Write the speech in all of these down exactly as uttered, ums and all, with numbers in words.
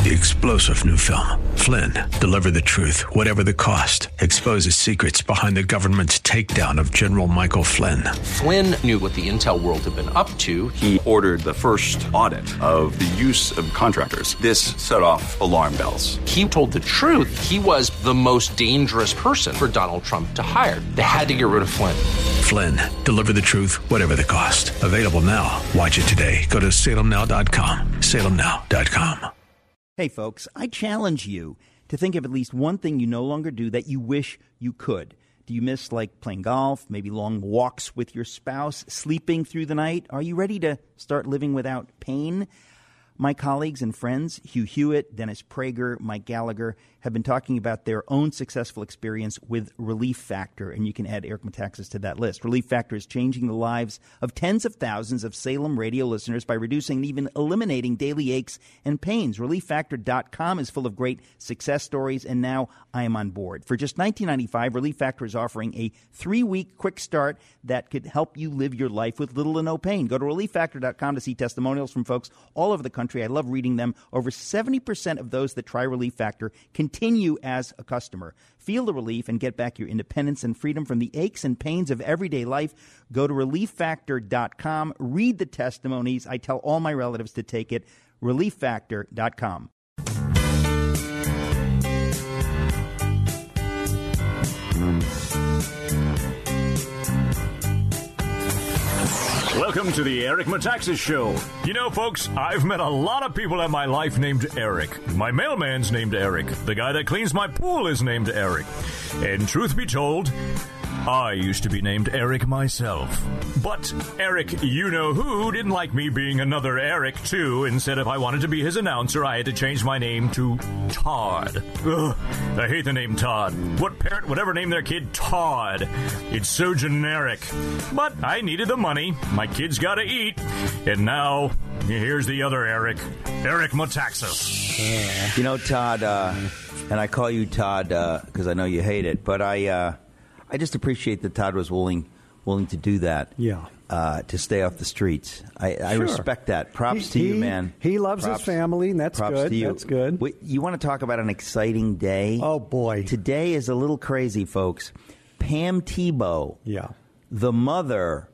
The explosive new film, Flynn, deliver the truth, whatever the cost, exposes secrets behind the government's takedown of General Michael Flynn. Flynn knew what the intel world had been up to. He ordered the first audit of the use of contractors. This set off alarm bells. He told the truth. He was the most dangerous person for Donald Trump to hire. They had to get rid of Flynn. Flynn, deliver the truth, whatever the cost. Available now. Watch it today. Go to salem now dot com. salem now dot com. Hey, folks, I challenge you to think of at least one thing you no longer do that you wish you could. Do you miss, like, playing golf, maybe long walks with your spouse, sleeping through the night? Are you ready to start living without pain? My colleagues and friends, Hugh Hewitt, Dennis Prager, Mike Gallagher, have been talking about their own successful experience with Relief Factor, and you can add Eric Metaxas to that list. Relief Factor is changing the lives of tens of thousands of Salem radio listeners by reducing and even eliminating daily aches and pains. relief factor dot com is full of great success stories, and now I am on board. For just nineteen ninety-five dollars, Relief Factor is offering a three-week quick start that could help you live your life with little to no pain. Go to relief factor dot com to see testimonials from folks all over the country. I love reading them. Over seventy percent of those that try Relief Factor continue as a customer. Feel the relief and get back your independence and freedom from the aches and pains of everyday life. Go to relief factor dot com. Read the testimonies. I tell all my relatives to take it. relief factor dot com. Welcome to the Eric Metaxas Show. You know, folks, I've met a lot of people in my life named Eric. My mailman's named Eric. The guy that cleans my pool is named Eric. And truth be told, I used to be named Eric myself. But Eric, you-know-who, didn't like me being another Eric, too, and said if I wanted to be his announcer, I had to change my name to Todd. Ugh, I hate the name Todd. What parent would ever name their kid Todd? It's so generic. But I needed the money. My kids gotta eat. And now, here's the other Eric, Eric Metaxas. You know, Todd, uh, and I call you Todd because uh, I know you hate it, but I... Uh, I just appreciate that Todd was willing willing to do that. Yeah. Uh, to stay off the streets. I, I sure. respect that. Props he, to you, he, man. He loves props, his family, and that's props good. To you. That's good. Wait, you want to talk about an exciting day? Oh, boy. Today is a little crazy, folks. Pam Tebow, yeah, the mother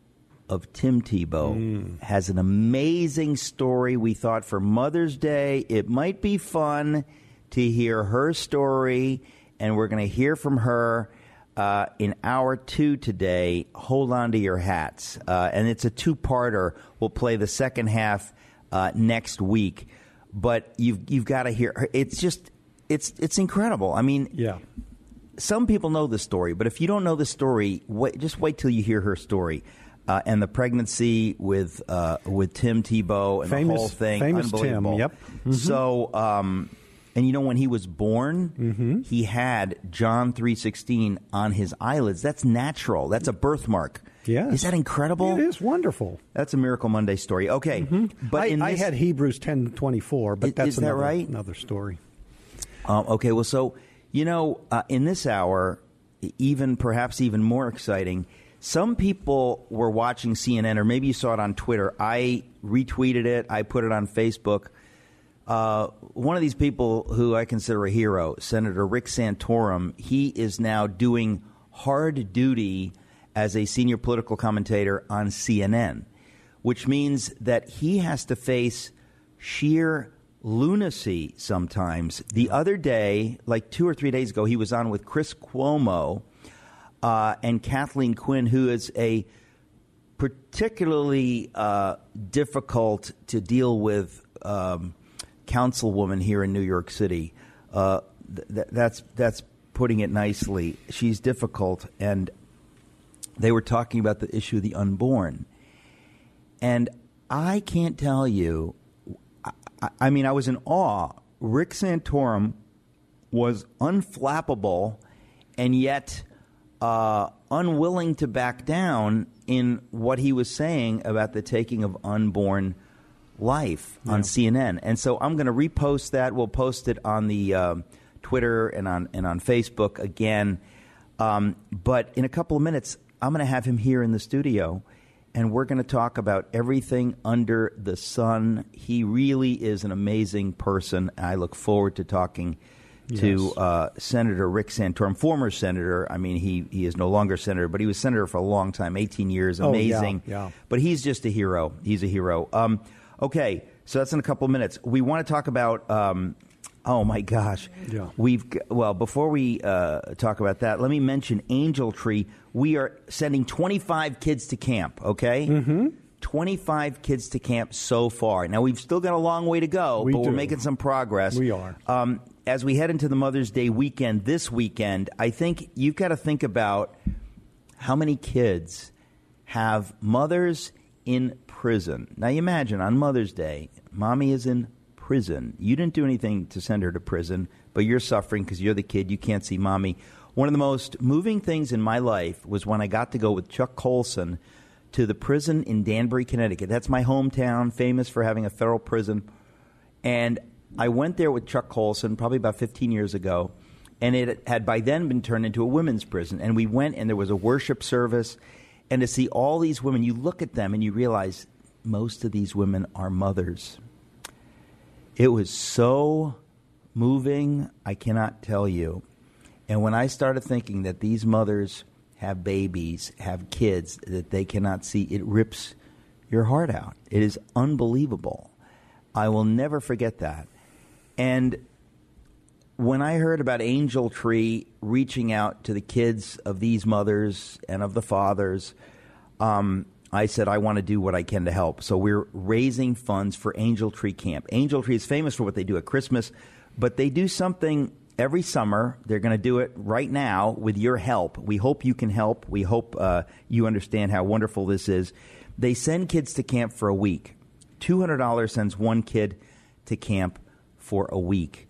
of Tim Tebow, mm. has an amazing story. We thought for Mother's Day it might be fun to hear her story, and we're going to hear from her Uh, in hour two today. Hold on to your hats. Uh, and it's a two-parter. We'll play the second half uh, next week. But you've you've got to hear her. It's just, it's it's incredible. I mean, yeah. Some people know the story, but if you don't know the story, wait, just wait till you hear her story. Uh, and the pregnancy with uh, with Tim Tebow and famous, the whole thing. Famous Unbelievable. Tim, yep. Mm-hmm. So, um, and you know, when he was born, mm-hmm. he had John three sixteen on his eyelids. That's natural. That's a birthmark. Yes. Is that incredible? It is wonderful. That's a Miracle Monday story. Okay. Mm-hmm. But I, in this, I had Hebrews ten twenty-four, but is, that's is that another, right? another story. Um, okay. Well, so, you know, uh, in this hour, even perhaps even more exciting, some people were watching C N N, or maybe you saw it on Twitter. I retweeted it. I put it on Facebook. Uh, one of these people who I consider a hero, Senator Rick Santorum, he is now doing hard duty as a senior political commentator on C N N, which means that he has to face sheer lunacy sometimes. The other day, like two or three days ago, he was on with Chris Cuomo uh, and Kathleen Quinn, who is a particularly uh, difficult to deal with um councilwoman here in New York City. Uh, th- that's that's putting it nicely. She's difficult, and they were talking about the issue of the unborn. And I can't tell you, I, I mean, I was in awe. Rick Santorum was unflappable and yet uh, unwilling to back down in what he was saying about the taking of unborn life on yeah. C N N. And so I'm going to repost that. We'll post it on the um, Twitter and on and on Facebook again. Um, but in a couple of minutes, I'm going to have him here in the studio, and we're going to talk about everything under the sun. He really is an amazing person. I look forward to talking to Yes. uh, Senator Rick Santorum, former senator. I mean, he, he is no longer senator, but he was senator for a long time, eighteen years, Oh, yeah, amazing. yeah. But he's just a hero. He's a hero. Um, okay, so that's in a couple of minutes. We want to talk about, um, oh, my gosh. Yeah. We've g- Well, before we uh, talk about that, let me mention Angel Tree. We are sending twenty-five kids to camp, okay? Mm-hmm. twenty-five kids to camp so far. Now, we've still got a long way to go, We but do. we're making some progress. We are. Um, as we head into the Mother's Day weekend this weekend, I think you've got to think about how many kids have mothers in prison. Now, you imagine on Mother's Day, mommy is in prison. You didn't do anything to send her to prison, but you're suffering because you're the kid. You can't see mommy. One of the most moving things in my life was when I got to go with Chuck Colson to the prison in Danbury, Connecticut. That's my hometown, famous for having a federal prison. And I went there with Chuck Colson probably about fifteen years ago, and it had by then been turned into a women's prison. And we went, and there was a worship service. And to see all these women, you look at them and you realize most of these women are mothers. It was so moving, I cannot tell you. And when I started thinking that these mothers have babies, have kids that they cannot see, it rips your heart out. It is unbelievable. I will never forget that. And when I heard about Angel Tree reaching out to the kids of these mothers and of the fathers, um, I said, I want to do what I can to help. So we're raising funds for Angel Tree Camp. Angel Tree is famous for what they do at Christmas, but they do something every summer. They're going to do it right now with your help. We hope you can help. We hope uh, you understand how wonderful this is. They send kids to camp for a week. two hundred dollars sends one kid to camp for a week.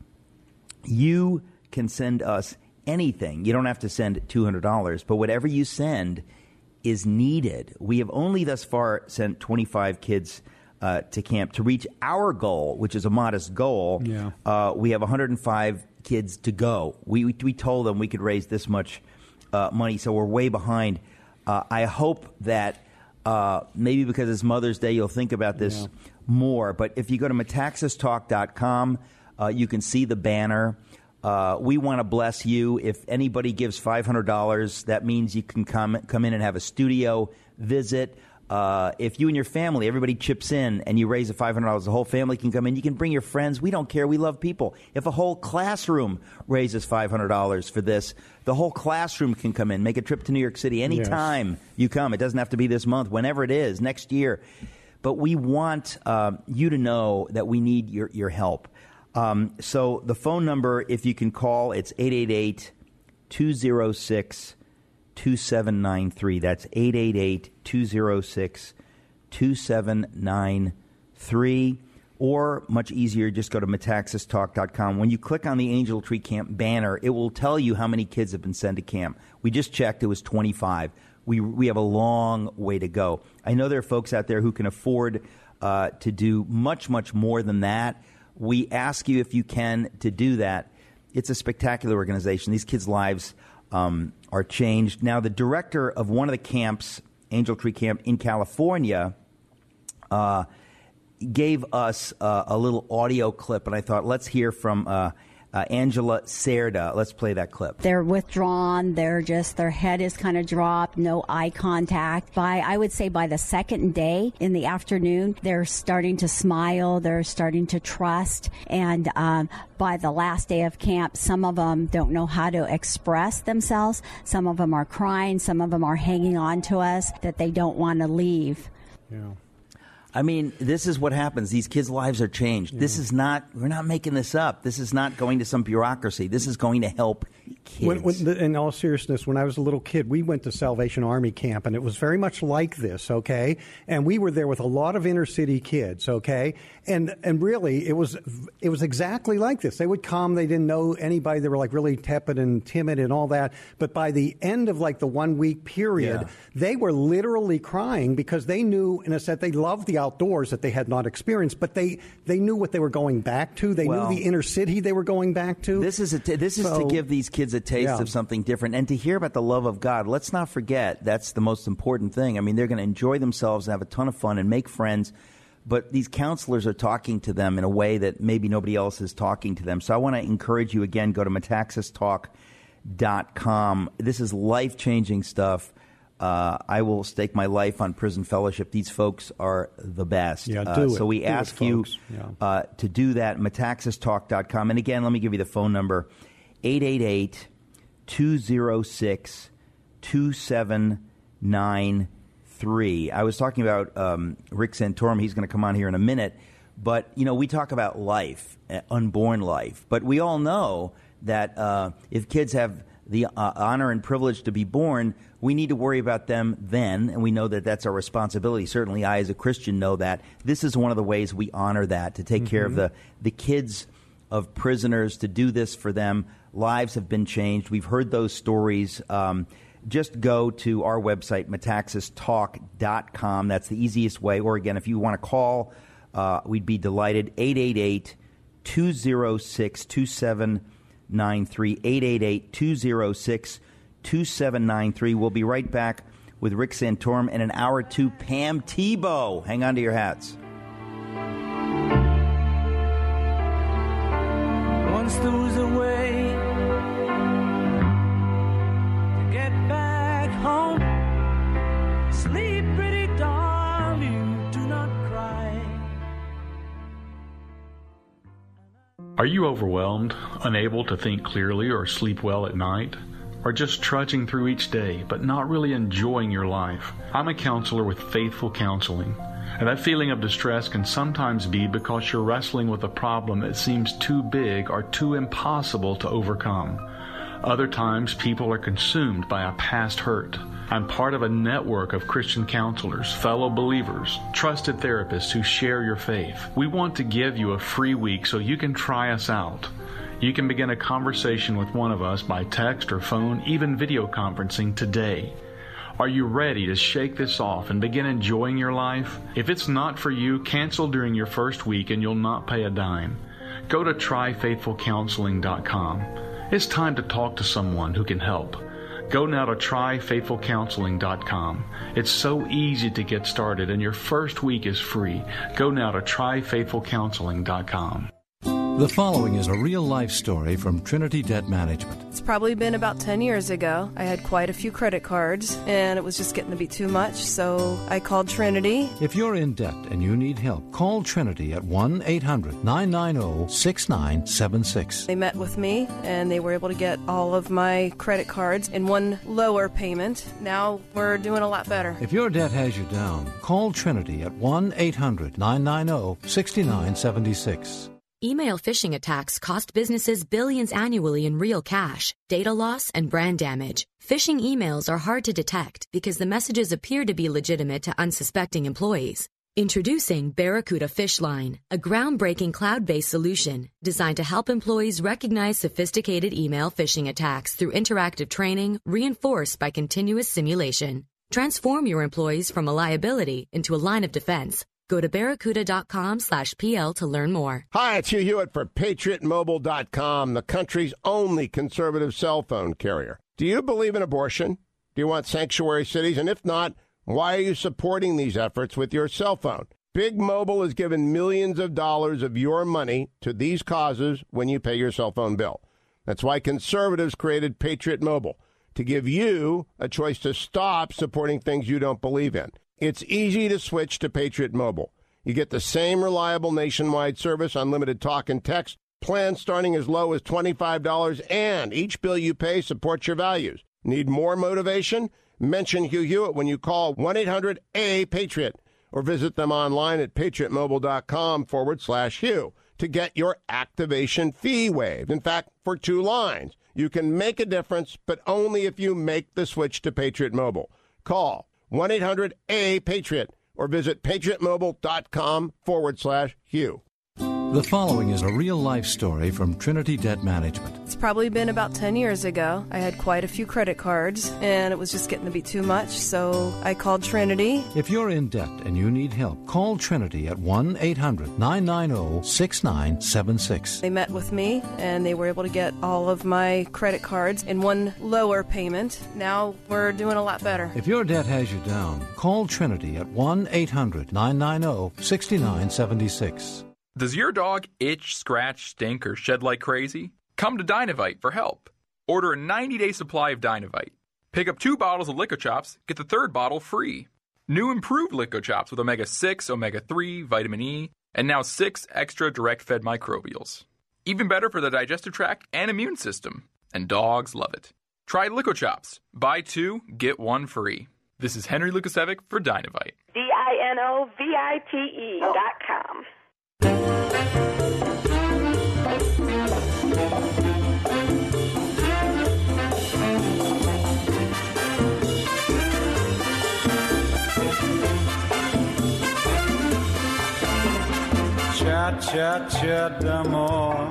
You can send us anything. You don't have to send two hundred dollars, but whatever you send is needed. We have only thus far sent twenty-five kids uh, to camp. To reach our goal, which is a modest goal, Yeah. uh, we have one hundred five kids to go. We, we, we told them we could raise this much uh, money, so we're way behind. Uh, I hope that uh, maybe because it's Mother's Day, you'll think about this Yeah. more. But if you go to metaxas talk dot com, uh, you can see the banner. Uh, we want to bless you. If anybody gives five hundred dollars, that means you can come come in and have a studio visit. Uh, if you and your family, everybody chips in and you raise the five hundred dollars, the whole family can come in. You can bring your friends. We don't care. We love people. If a whole classroom raises five hundred dollars for this, the whole classroom can come in, make a trip to New York City anytime Yes. you come. It doesn't have to be this month, whenever it is, next year. But we want uh, you to know that we need your, your help. Um, so the phone number, if you can call, it's eight eight eight, two oh six, two seven nine three. That's eight eight eight, two oh six, two seven nine three. Or, much easier, just go to metaxas talk dot com. When you click on the Angel Tree Camp banner, it will tell you how many kids have been sent to camp. We just checked. It was twenty-five. We we have a long way to go. I know there are folks out there who can afford uh, to do much, much more than that. We ask you, if you can, to do that. It's a spectacular organization. These kids' lives um, are changed. Now, the director of one of the camps, Angel Tree Camp in California, uh, gave us uh, a little audio clip, and I thought, let's hear from uh, uh, Angela Cerda. Let's play that clip. They're withdrawn. They're just, their head is kind of dropped, no eye contact. By, I would say by the second day in the afternoon, they're starting to smile. They're starting to trust. And um, by the last day of camp, some of them don't know how to express themselves. Some of them are crying. Some of them are hanging on to us that they don't want to leave. Yeah. I mean, this is what happens. These kids' lives are changed. Yeah. This is not, we're not making this up. This is not going to some bureaucracy. This is going to help kids. When, when the, in all seriousness, when I was a little kid, we went to Salvation Army camp, and it was very much like this, okay? And we were there with a lot of inner city kids, okay? And and really, it was it was exactly like this. They would come. They didn't know anybody. They were like really tepid and timid and all that. But by the end of like the one week period, Yeah. they were literally crying because they knew, in a sense, they loved the outdoors that they had not experienced. But they they knew what they were going back to. They Well, knew the inner city they were going back to. This is a t- this is So- to give these kids a taste Yeah. of something different and to hear about the love of God. Let's not forget that's the most important thing. I mean, they're going to enjoy themselves and have a ton of fun and make friends. But these counselors are talking to them in a way that maybe nobody else is talking to them. So I want to encourage you again, go to metaxas talk dot com. This is life-changing stuff. Uh, I will stake my life on Prison Fellowship. These folks are the best. Yeah, do uh, it. So we Do it, ask you folks. Yeah. uh, to do that, metaxas talk dot com. And again, let me give you the phone number, eight eight eight, two oh six, two seven nine three. I was talking about um, Rick Santorum. He's going to come on here in a minute. But, you know, we talk about life, uh, unborn life. But we all know that uh, if kids have the uh, honor and privilege to be born, we need to worry about them then. And we know that that's our responsibility. Certainly I, as a Christian, know that. This is one of the ways we honor that, to take mm-hmm. care of the, the kids of prisoners, to do this for them. Lives have been changed. We've heard those stories. Um Just go to our website, metaxas talk dot com. That's the easiest way. Or, again, if you want to call, uh, we'd be delighted. eight eight eight, two oh six, two seven nine three. eight eight eight, two oh six, two seven nine three. We'll be right back with Rick Santorum and an hour two, Pam Tebow. Hang on to your hats. Once there was a way get back home. Sleep, pretty darling, do not cry. Are you overwhelmed, unable to think clearly or sleep well at night? Or just trudging through each day, but not really enjoying your life? I'm a counselor with Faithful Counseling, and that feeling of distress can sometimes be because you're wrestling with a problem that seems too big or too impossible to overcome. Other times, people are consumed by a past hurt. I'm part of a network of Christian counselors, fellow believers, trusted therapists who share your faith. We want to give you a free week so you can try us out. You can begin a conversation with one of us by text or phone, even video conferencing today. Are you ready to shake this off and begin enjoying your life? If it's not for you, cancel during your first week and you'll not pay a dime. Go to try faithful counseling dot com. It's time to talk to someone who can help. Go now to try faithful counseling dot com. It's so easy to get started, and your first week is free. Go now to try faithful counseling dot com. The following is a real-life story from Trinity Debt Management. It's probably been about ten years ago. I had quite a few credit cards, and it was just getting to be too much, so I called Trinity. If you're in debt and you need help, call Trinity at one eight hundred nine nine zero six nine seven six. They met with me, and they were able to get all of my credit cards in one lower payment. Now we're doing a lot better. If your debt has you down, call Trinity at one eight hundred nine nine zero six nine seven six. Email phishing attacks cost businesses billions annually in real cash, data loss, and brand damage. Phishing emails are hard to detect because the messages appear to be legitimate to unsuspecting employees. Introducing Barracuda Phishline, a groundbreaking cloud-based solution designed to help employees recognize sophisticated email phishing attacks through interactive training reinforced by continuous simulation. Transform your employees from a liability into a line of defense. Go to barracuda.com slash PL to learn more. Hi, it's Hugh Hewitt for Patriot Mobile dot com, the country's only conservative cell phone carrier. Do you believe in abortion? Do you want sanctuary cities? And if not, why are you supporting these efforts with your cell phone? Big Mobile has given millions of dollars of your money to these causes when you pay your cell phone bill. That's why conservatives created Patriot Mobile, to give you a choice to stop supporting things you don't believe in. It's easy to switch to Patriot Mobile. You get the same reliable nationwide service, unlimited talk and text, plans starting as low as twenty-five dollars, and each bill you pay supports your values. Need more motivation? Mention Hugh Hewitt when you call one eight hundred A Patriot or visit them online at patriotmobile.com forward slash Hugh to get your activation fee waived. In fact, for two lines, you can make a difference, but only if you make the switch to Patriot Mobile. Call one eight hundred A Patriot or visit patriotmobile.com forward slash Hugh. The following is a real-life story from Trinity Debt Management. It's probably been about ten years ago. I had quite a few credit cards, and it was just getting to be too much, so I called Trinity. If you're in debt and you need help, call Trinity at one eight hundred nine nine zero six nine seven six. They met with me, and they were able to get all of my credit cards in one lower payment. Now we're doing a lot better. If your debt has you down, call Trinity at one eight hundred nine nine zero six nine seven six. Does your dog itch, scratch, stink, or shed like crazy? Come to Dynavite for help. Order a ninety-day supply of Dynavite. Pick up two bottles of Lico Chops, get the third bottle free. New improved Lico Chops with omega six, omega three, vitamin E, and now six extra direct-fed microbials. Even better for the digestive tract and immune system. And dogs love it. Try Lico Chops. Buy two, get one free. This is Henry Lukasevic for Dynavite. D I N O V I T E dot com. Cha cha cha d'amour,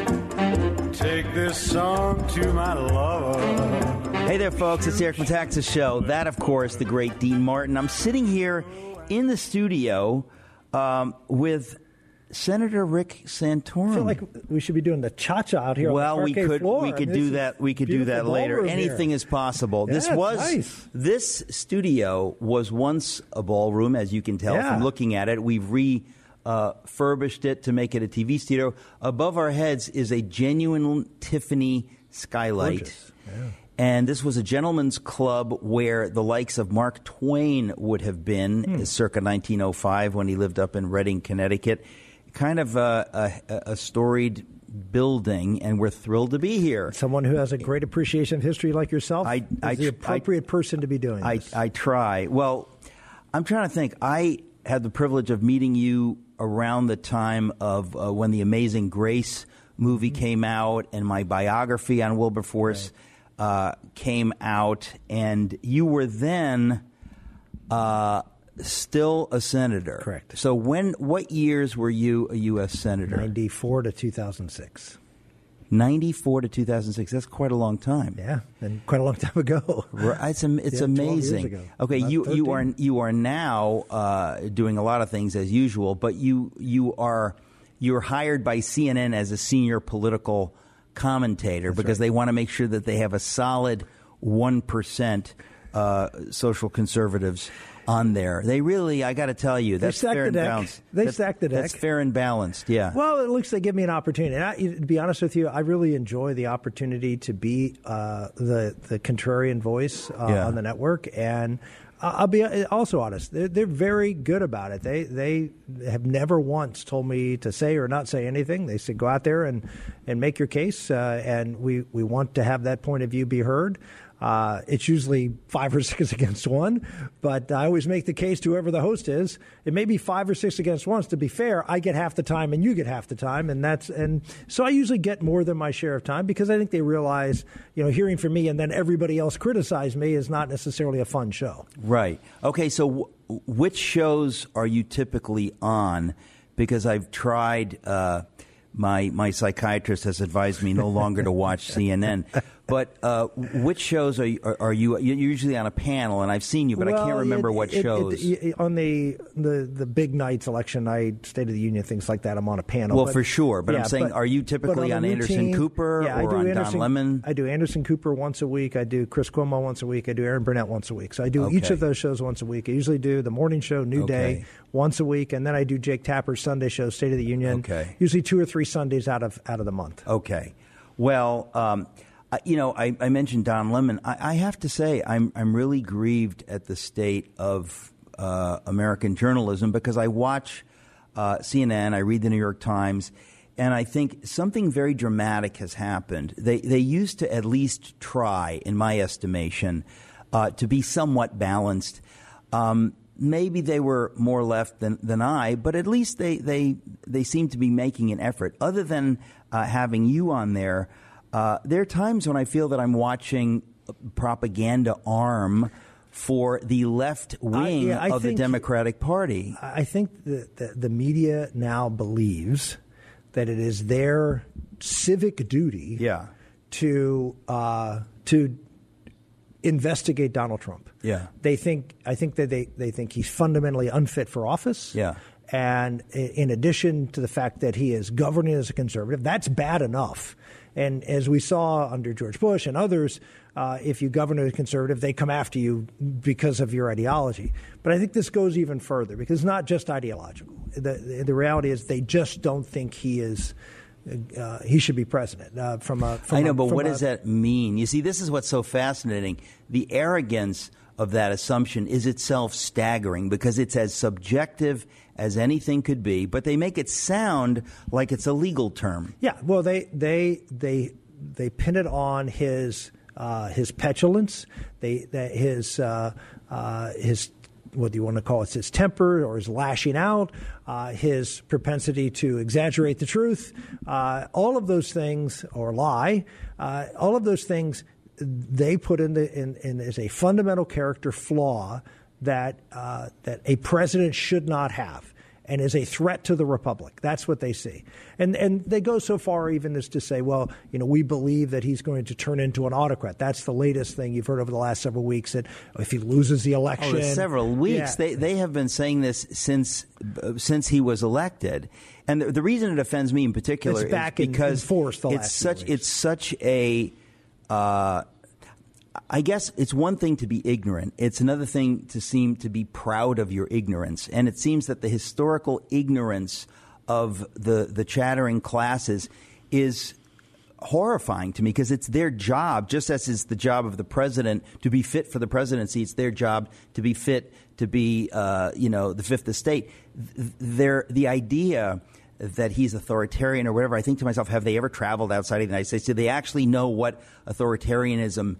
take this song to my lover. Hey there, folks. It's Eric Metaxas Show. That, of course, the great Dean Martin. I'm sitting here in the studio um, with Senator Rick Santorum. I feel like we should be doing the cha-cha out here. Well, on the we could floor. we could do that. We could do that later. Anything here. is possible. Yeah, this was nice. This studio was once a ballroom, as you can tell Yeah. from looking at it. We've re. Uh, furbished it to make it a T V studio. Above our heads is a genuine Tiffany skylight. Yeah. And this was a gentleman's club where the likes of Mark Twain would have been Hmm. circa nineteen oh five when he lived up in Reading, Connecticut. Kind of a, a, a storied building, and we're thrilled to be here. Someone who has a great appreciation of history like yourself I, is I, the appropriate I, person to be doing I, this. I try. Well, I'm trying to think. I had the privilege of meeting you around the time of uh, when the Amazing Grace movie Mm-hmm. came out and my biography on Wilberforce right. uh, came out, and you were then uh, still a senator. Correct. So when, what years were you a U S senator? ninety-four to two thousand six. ninety-four to two thousand six. That's quite a long time. Yeah, and quite a long time ago. Right. It's, it's Yeah, twelve years amazing. ago. Okay, About you you are thirteen. you are now uh, doing a lot of things as usual, but you you are you're hired by C N N as a senior political commentator That's because right. they want to make sure that they have a solid one percent uh, social conservatives on there. They really, I got to tell you, that's stacked fair the and deck. balanced. They That's- stacked the deck. That's fair and balanced. Yeah. Well, at least they give me an opportunity. And I, to be honest with you, I really enjoy the opportunity to be uh, the the contrarian voice uh, Yeah. on the network. And uh, I'll be also honest; they're, they're very good about it. They they have never once told me to say or not say anything. They said, "Go out there and and make your case." Uh, and we we want to have that point of view be heard. Uh, it's usually five or six against one, but I always make the case to whoever the host is. It may be five or six against one. To be fair, I get half the time and you get half the time, and that's and so I usually get more than my share of time because I think they realize, you know, hearing from me and then everybody else criticize me is not necessarily a fun show. Right. Okay, so w- which shows are you typically on? Because I've tried, uh, my my psychiatrist has advised me no longer to watch C N N. But uh, which shows are you, are, are you? You're usually on a panel, and I've seen you, but I can't Well, remember it- what it- shows. it- it- on the, the the big nights, election night, State of the Union, things like that, I'm on a panel. Well, But- for sure. But I'm yeah, saying, but- are you but typically on a Anderson routine- Cooper yeah, I or do on Don Anderson- Lemon? I do Anderson Cooper once a week. I do Chris Cuomo once a week. I do Aaron Burnett once a week. So I do each Okay. of those shows once a week. I usually do the morning show, New Okay. Day, once a week, and then I do Jake Tapper's Sunday show, State of the Union. Okay. Usually two or three Sundays out of out of the month. Okay. Well, um, I- you know, I, I mentioned Don Lemon. I, I have to say, I'm I'm really grieved at the state of uh, American journalism because I watch uh, C N N, I read the New York Times, and I think something very dramatic has happened. They they used to at least try, in my estimation, uh, to be somewhat balanced. Um, maybe they were more left than, than I, but at least they, they, they seem to be making an effort. Other than uh, having you on there, uh, there are times when I feel that I'm watching propaganda arm for the left wing I, yeah, I of think, the Democratic Party. I think that the, the media now believes that it is their civic duty yeah. to uh, to investigate Donald Trump. Yeah. They think I think that they, they think he's fundamentally unfit for office. Yeah. And in addition to the fact that he is governing as a conservative, that's bad enough. And as we saw under George Bush and others, uh, if you govern as a conservative, they come after you because of your ideology. But I think this goes even further because it's not just ideological. The, the reality is they just don't think he is uh, he should be president. Uh, from a, from I know, a, but what a, does that mean? You see, this is what's so fascinating. The arrogance of that assumption is itself staggering because it's as subjective as anything could be, but they make it sound like it's a legal term. Yeah, well, they they they they pin it on his uh, his petulance, they, they his uh, uh, his what do you want to call it? His temper or his lashing out, uh, his propensity to exaggerate the truth, uh, all of those things, or lie, uh, all of those things they put in the in, in as a fundamental character flaw that uh, that a president should not have and is a threat to the republic. That's what they see. And and they go so far even as to say, well, you know, we believe that he's going to turn into an autocrat. That's the latest thing you've heard over the last several weeks, that if he loses the election. Oh, several weeks. Yeah. They they have been saying this since uh, since he was elected. And the, the reason it offends me in particular it's back is because in, in force the it's last such few weeks. it's such a uh, I guess it's one thing to be ignorant. It's another thing to seem to be proud of your ignorance. And it seems that the historical ignorance of the, the chattering classes is horrifying to me because it's their job, just as is the job of the president to be fit for the presidency. It's their job to be fit to be, uh, you know, the fifth estate. They're, the idea that he's authoritarian or whatever, I think to myself, have they ever traveled outside of the United States? Do they actually know what authoritarianism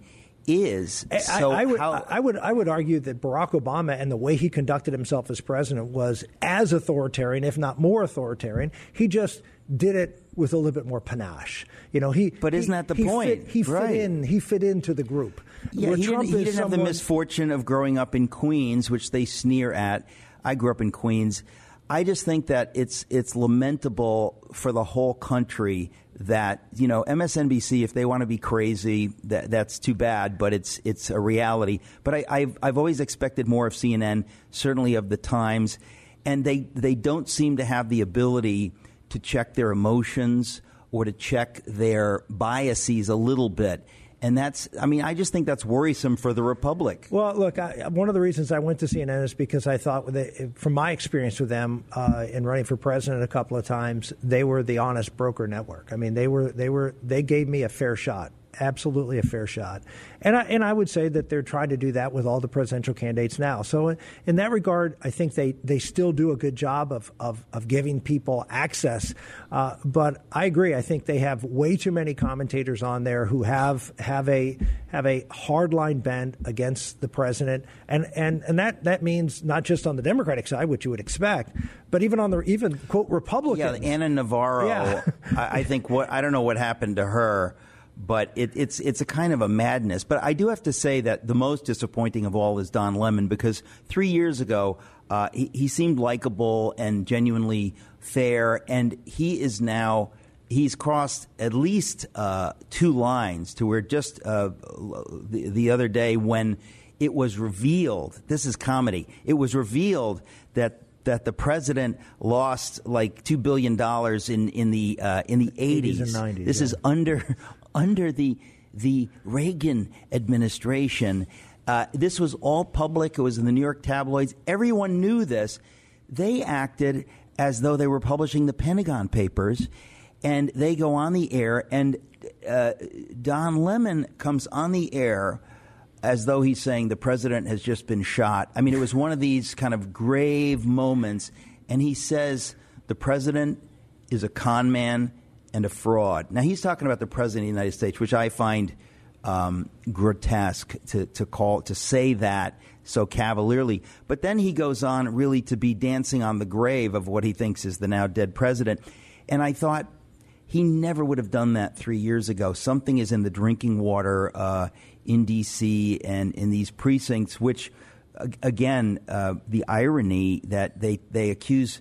is? So I, I, would, how, I would I would argue that Barack Obama and the way he conducted himself as president was as authoritarian, if not more authoritarian. He just did it with a little bit more panache. You know, he. But isn't he, that the he point? Fit, he right. fit in. He fit into the group. Yeah, Where he Trump didn't, he is didn't have the someone, misfortune of growing up in Queens, which they sneer at. I grew up in Queens. I just think that it's it's lamentable for the whole country that, you know, M S N B C, if they want to be crazy, that that's too bad, but it's it's a reality. But I, I've I've always expected more of C N N, certainly of the Times, and they they don't seem to have the ability to check their emotions or to check their biases a little bit. And that's, I mean, I just think that's worrisome for the Republic. Well, look, I, one of the reasons I went to C N N is because I thought, they, from my experience with them uh, in running for president a couple of times, they were the honest broker network. I mean, they were, they were, they gave me a fair shot. Absolutely a fair shot. And I, and I would say that they're trying to do that with all the presidential candidates now. So in, in that regard, I think they, they still do a good job of, of, of giving people access. Uh, but I agree. I think they have way too many commentators on there who have have a have a hardline bent against the president. And, and, and that, that means not just on the Democratic side, which you would expect, but even on the even, quote, Republicans. Yeah, Anna Navarro, Yeah. I, I think what I don't know what happened to her. But it, it's it's a kind of a madness. But I do have to say that the most disappointing of all is Don Lemon, because three years ago uh, he, he seemed likable and genuinely fair, and he is now he's crossed at least uh, two lines to where just uh, the, the other day when it was revealed, this is comedy, it was revealed that that the president lost like two billion dollars in in the uh, in the eighties and nineties. This yeah. is under under the the Reagan administration. Uh, this was all public. It was in the New York tabloids. Everyone knew this. They acted as though they were publishing the Pentagon Papers, and they go on the air. And uh, Don Lemon comes on the air as though he's saying the president has just been shot. I mean, it was one of these kind of grave moments. And he says the president is a con man and a fraud. Now, he's talking about the president of the United States, which I find um, grotesque to, to call to say that so cavalierly. But then he goes on really to be dancing on the grave of what he thinks is the now dead president. And I thought, He never would have done that three years ago. Something is in the drinking water uh, in D C and in these precincts, which, uh, again, uh, the irony that they, they accuse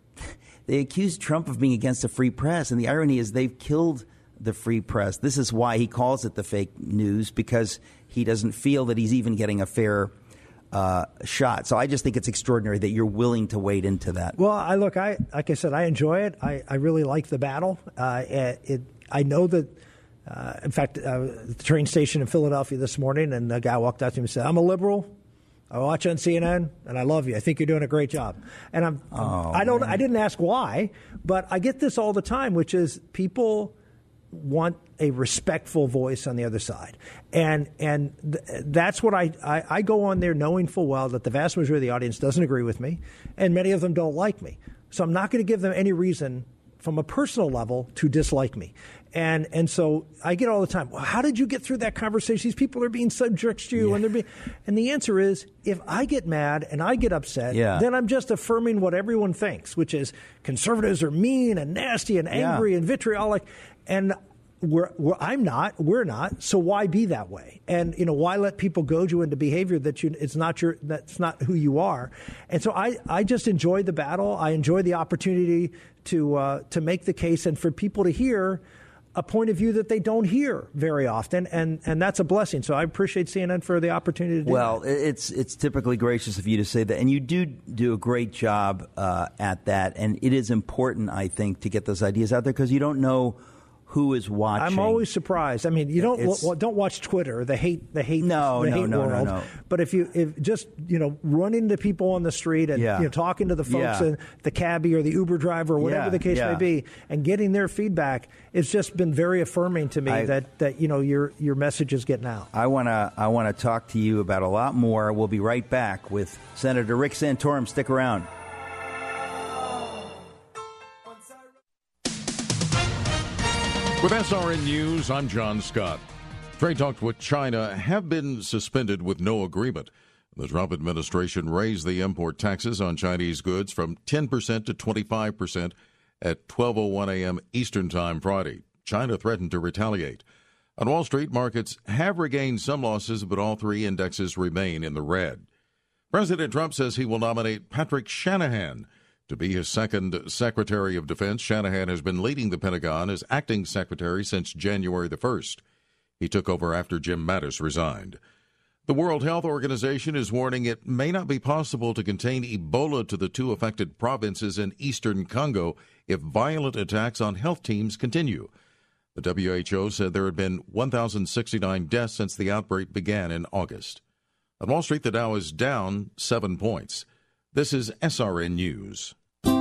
they accuse Trump of being against the free press. And the irony is they've killed the free press. This is why he calls it the fake news, because he doesn't feel that he's even getting a fair Uh, shot. So I just think it's extraordinary that you're willing to wade into that. Well, I look, I like I said, I enjoy it. I, I really like the battle. Uh, it, I know that, uh, in fact, uh, the train station in Philadelphia this morning, and a guy walked out to me and said, "I'm a liberal. I watch on C N N, and I love you. I think you're doing a great job." And I'm, oh, I don't, man. I didn't ask why, but I get this all the time, which is people want a respectful voice on the other side. And and th- that's what I, I, I go on there knowing full well that the vast majority of the audience doesn't agree with me, and many of them don't like me. So I'm not going to give them any reason from a personal level to dislike me. And and so I get all the time, well, how did you get through that conversation? These people are being such jerks to you. Yeah. And they're being, and the answer is, if I get mad and I get upset, yeah. then I'm just affirming what everyone thinks, which is conservatives are mean and nasty and angry yeah. and vitriolic. And we're, we're, I'm not, we're not. So why be that way? And, you know, why let people goad you into behavior that you, it's not your, that's not who you are. And so I, I just enjoy the battle. I enjoy the opportunity to, uh, to make the case and for people to hear a point of view that they don't hear very often. And, and that's a blessing. So I appreciate C N N for the opportunity to do well, that. Well, it's, it's typically gracious of you to say that. And you do do a great job uh, at that. And it is important, I think, to get those ideas out there because you don't know who is watching. I'm always surprised. I mean, you don't well, don't watch Twitter, the hate, the hate, no, the no, hate no, world. No, no. But if you if just you know running to people on the street and yeah. you know talking to the folks, yeah. and the cabbie or the Uber driver or whatever yeah, the case yeah. may be, and getting their feedback, it's just been very affirming to me I, that, that you know your your message is getting out. I wanna I wanna talk to you about a lot more. We'll be right back with Senator Rick Santorum. Stick around. With S R N News, I'm John Scott. Trade talks with China have been suspended with no agreement. The Trump administration raised the import taxes on Chinese goods from ten percent to twenty-five percent at twelve oh one a.m. Eastern Time Friday. China threatened to retaliate. On Wall Street, markets have regained some losses, but all three indexes remain in the red. President Trump says he will nominate Patrick Shanahan to be his second Secretary of Defense. Shanahan has been leading the Pentagon as acting secretary since January the first. He took over after Jim Mattis resigned. The World Health Organization is warning it may not be possible to contain Ebola to the two affected provinces in eastern Congo if violent attacks on health teams continue. The W H O said there had been one thousand sixty-nine deaths since the outbreak began in August. On Wall Street, the Dow is down seven points. This is S R N News.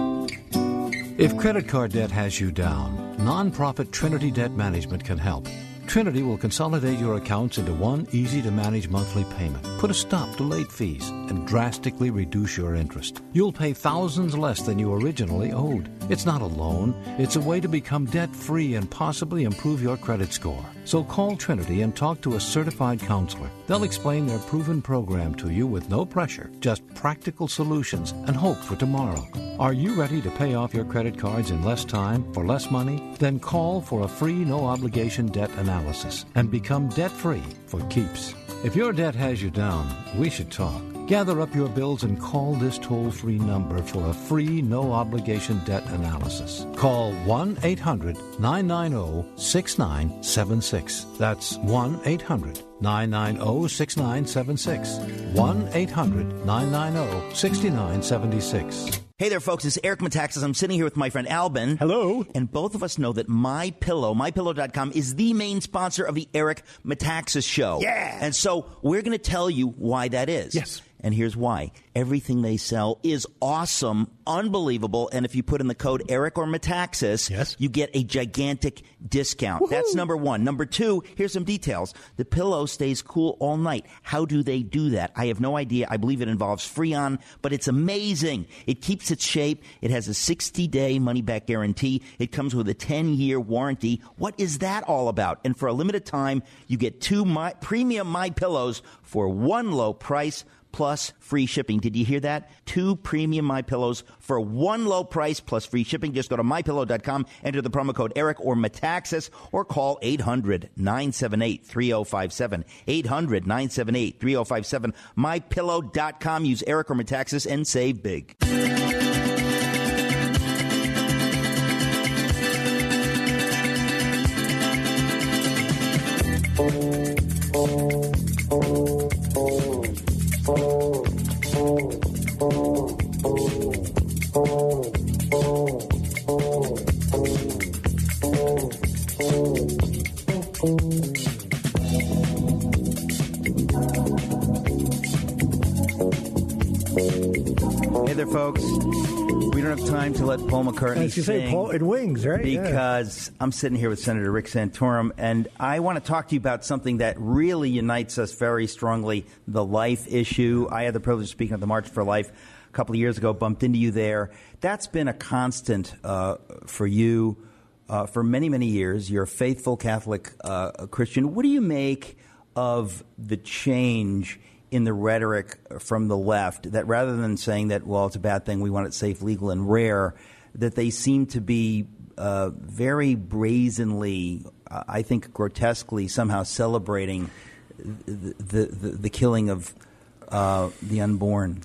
If credit card debt has you down, nonprofit Trinity Debt Management can help. Trinity will consolidate your accounts into one easy-to-manage monthly payment, put a stop to late fees, and drastically reduce your interest. You'll pay thousands less than you originally owed. It's not a loan. It's a way to become debt-free and possibly improve your credit score. So call Trinity and talk to a certified counselor. They'll explain their proven program to you with no pressure, just practical solutions and hope for tomorrow. Are you ready to pay off your credit cards in less time for less money? Then call for a free no-obligation debt analysis and become debt-free for keeps. If your debt has you down, we should talk. Gather up your bills and call this toll-free number for a free no-obligation debt analysis. Call one eight hundred nine nine zero six nine seven six. That's one eight hundred nine nine zero six nine seven six. one eight hundred nine nine zero six nine seven six. Hey there, folks. It's Eric Metaxas. I'm sitting here with my friend Albin. Hello. And both of us know that MyPillow, my pillow dot com, is the main sponsor of the Eric Metaxas Show. Yeah. And so we're going to tell you why that is. Yes. And here's why. Everything they sell is awesome, unbelievable, and if you put in the code Eric or Metaxas, yes. you get a gigantic discount. Woo-hoo. That's number one. Number two, here's some details. The pillow stays cool all night. How do they do that? I have no idea. I believe it involves Freon, but it's amazing. It keeps its shape. It has a sixty-day money-back guarantee. It comes with a ten-year warranty. What is that all about? And for a limited time, you get two my, premium My Pillows for one low price plus free shipping. Did you hear that? Two premium MyPillows for one low price plus free shipping. Just go to my pillow dot com, enter the promo code Eric or Metaxas, or call eight hundred, nine seven eight, three oh five seven. eight hundred, nine seven eight, three oh five seven. my pillow dot com. Use Eric or Metaxas and save big. Hey there, folks. We don't have time to let Paul McCartney As you sing. say, Paul and Wings, right? Because yeah. I'm sitting here with Senator Rick Santorum, and I want to talk to you about something that really unites us very strongly, the life issue. I had the privilege of speaking at the March for Life a couple of years ago, bumped into you there. That's been a constant uh, for you uh, for many, many years. You're a faithful Catholic uh, Christian. What do you make of the change in the rhetoric from the left, that rather than saying that, well, it's a bad thing, we want it safe, legal, and rare, that they seem to be uh, very brazenly, uh, I think grotesquely, somehow celebrating the the, the, the killing of uh, the unborn?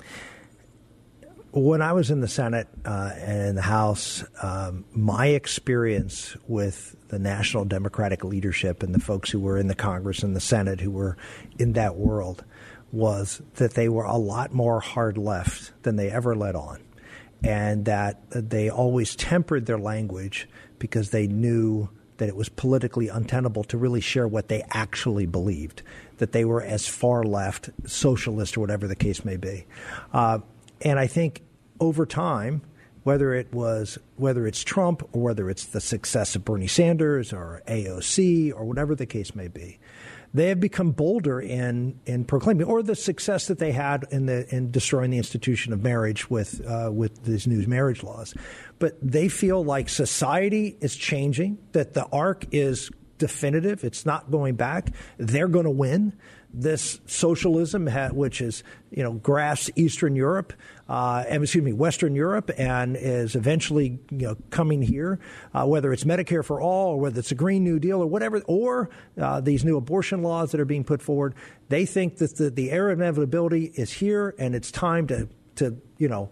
When I was in the Senate uh, and in the House, um, my experience with the national Democratic leadership and the folks who were in the Congress and the Senate who were in that world was that they were a lot more hard left than they ever let on, and that they always tempered their language because they knew that it was politically untenable to really share what they actually believed, that they were as far left, socialist, or whatever the case may be. Uh, and I think over time, whether it was whether it's Trump or whether it's the success of Bernie Sanders or A O C or whatever the case may be, they have become bolder in, in proclaiming, or the success that they had in the in destroying the institution of marriage with uh, with these new marriage laws. But they feel like society is changing, that the arc is definitive. It's not going back. They're going to win. This socialism, ha- which is, you know, grasps Eastern Europe, uh, and, excuse me, Western Europe, and is eventually, you know, coming here, uh, whether it's Medicare for all or whether it's a Green New Deal or whatever, or uh, these new abortion laws that are being put forward. They think that the, the era of inevitability is here, and it's time to, to, you know,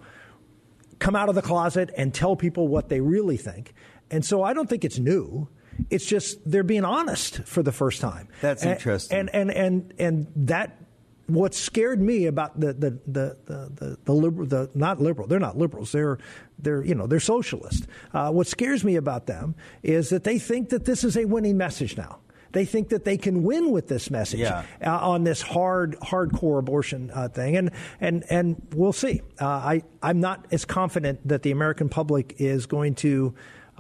come out of the closet and tell people what they really think. And so I don't think it's new. It's just they're being honest for the first time. That's and, interesting. And and and and that what scared me about the the the the, the, the liberal the not liberal they're not liberals they're they're you know they're socialist. Uh, what scares me about them is that they think that this is a winning message now. They think that they can win with this message yeah. uh, on this hard, hardcore abortion uh, thing, and and and we'll see. Uh, I I'm not as confident that the American public is going to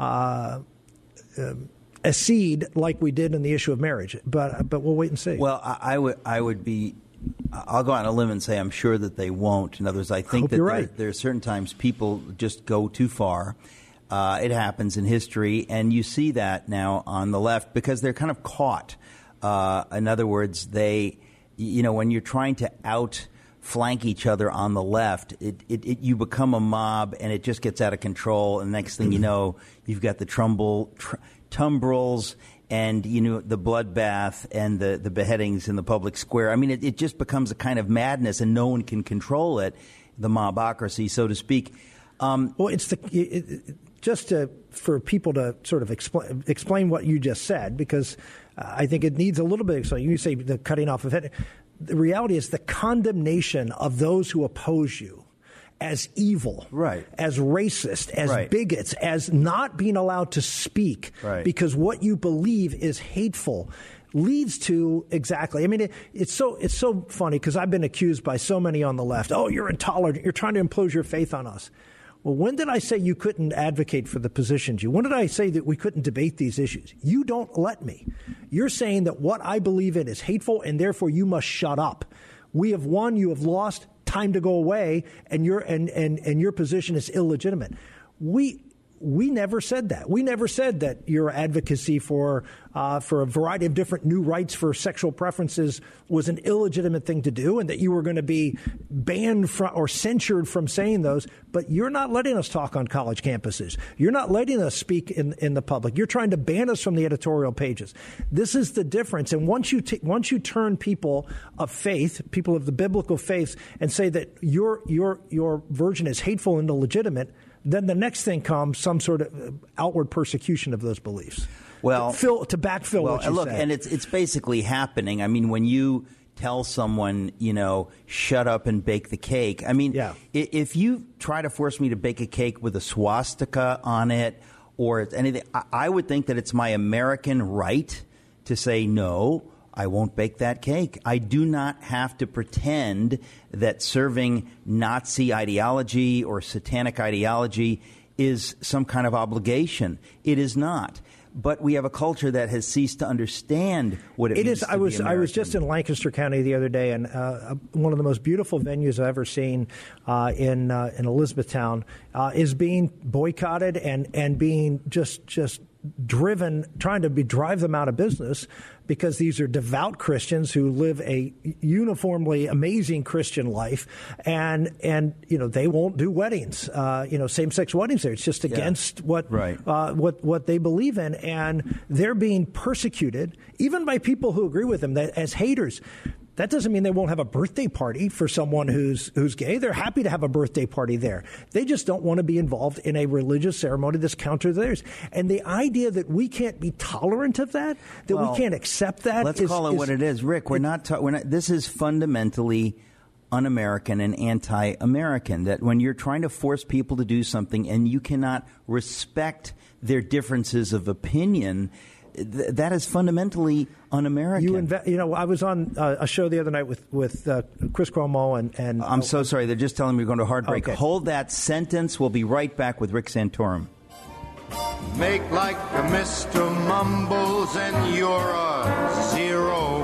uh, um, accede like we did in the issue of marriage, but but we'll wait and see. Well, I, I would I would be. I'll go on a limb and say I'm sure that they won't. In other words, I think Hope that you're there, right. there are certain times people just go too far. Uh, it happens in history, and you see that now on the left because they're kind of caught. Uh, in other words, they, you know, when you're trying to outflank each other on the left, it, it, it you become a mob, and it just gets out of control. And the next thing you know, you've got the trumble, tr- tumbrils, and you know the bloodbath and the, the beheadings in the public square. I mean, it, it just becomes a kind of madness, and no one can control it. The mobocracy, so to speak. Um, well, it's the. It, it, Just to, for people to sort of explain explain what you just said, because uh, I think it needs a little bit of explaining. You say the cutting off of it. The reality is the condemnation of those who oppose you as evil, right. as racist, as right. bigots, as not being allowed to speak right. because what you believe is hateful. Leads to exactly. I mean, it, it's so it's so funny because I've been accused by so many on the left. Oh, you're intolerant. You're trying to impose your faith on us. Well, when did I say you couldn't advocate for the positions you? When did I say that we couldn't debate these issues? You don't let me. You're saying that what I believe in is hateful, and therefore you must shut up. We have won. You have lost. Time to go away, and your and and and your position is illegitimate. We we never said that. We never said that your advocacy for uh, for a variety of different new rights for sexual preferences was an illegitimate thing to do and that you were going to be banned from or censured from saying those. But you're not letting us talk on college campuses. You're not letting us speak in, in the public. You're trying to ban us from the editorial pages. This is the difference. And once you t- once you turn people of faith, people of the biblical faith, and say that your your your version is hateful and illegitimate, then the next thing comes some sort of outward persecution of those beliefs. Well, to, fill, to backfill well, what you look, say. and it's it's basically happening. I mean, when you tell someone, you know, shut up and bake the cake. I mean, yeah. if you try to force me to bake a cake with a swastika on it or anything, I would think that it's my American right to say no. I won't bake that cake. I do not have to pretend that serving Nazi ideology or satanic ideology is some kind of obligation. It is not. But we have a culture that has ceased to understand what it, it means is. to I was be I was just in Lancaster County the other day, and uh, one of the most beautiful venues I've ever seen uh, in uh, in Elizabethtown uh, is being boycotted and, and being just just driven, trying to be drive them out of business because these are devout Christians who live a uniformly amazing Christian life, and and you know they won't do weddings, uh, you know same-sex weddings there. It's just against yeah. what right. uh, what what they believe in, and they're being persecuted even by people who agree with them that, as haters. That doesn't mean they won't have a birthday party for someone who's who's gay. They're happy to have a birthday party there. They just don't want to be involved in a religious ceremony that's counter to theirs. And the idea that we can't be tolerant of that, that well, we can't accept that. Let's is, call it is, what it is, Rick. We're it, not. Ta- we're not. This is fundamentally un-American and anti-American. That when you're trying to force people to do something and you cannot respect their differences of opinion. Th- that is fundamentally un-American. You, inve- you know, I was on uh, a show the other night with with uh, Chris Cuomo and, and I'm so sorry. They're just telling me we're going to hard break. Okay. Hold that sentence. We'll be right back with Rick Santorum. Make like a Mister Mumbles and you're a zero.